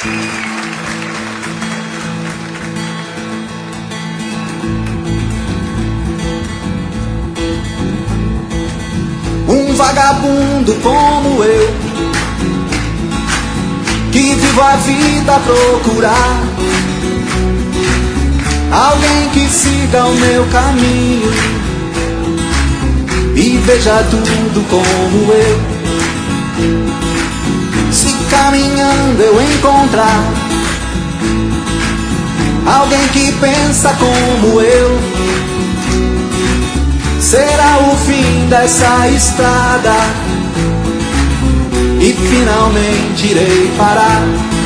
Um vagabundo como eu, que vivo a vida a procurar alguém que siga o meu caminho e veja tudo como eu. Se caminhando eu encontrar alguém que pensa como eu, será o fim dessa estrada e finalmente irei parar.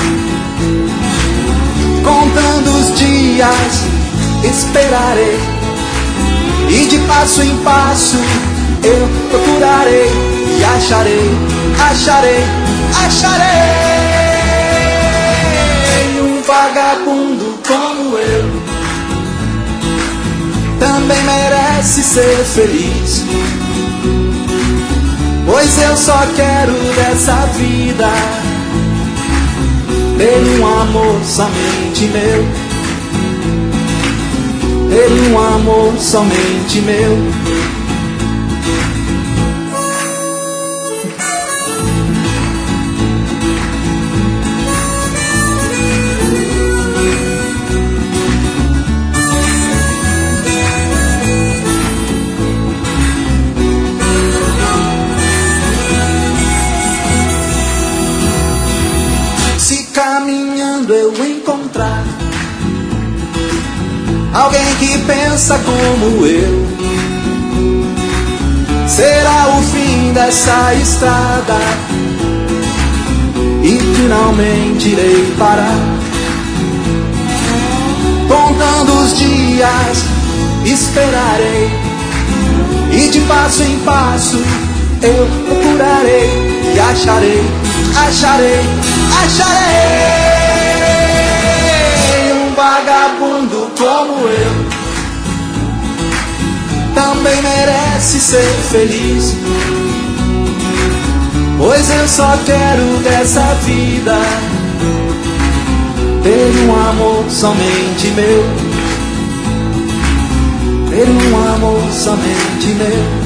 Contando os dias, esperarei, e de passo em passo eu procurarei e acharei, acharei, acharei. Um vagabundo como eu também merece ser feliz, pois eu só quero dessa vida ter um amor somente meu, ter um amor somente meu. Caminhando eu encontrar alguém que pensa como eu, será o fim dessa estrada e finalmente irei parar. Contando os dias, esperarei, e de passo em passo eu procurarei e acharei, acharei, acharei. Um vagabundo como eu também merece ser feliz, pois eu só quero dessa vida ter um amor somente meu, ter um amor somente meu.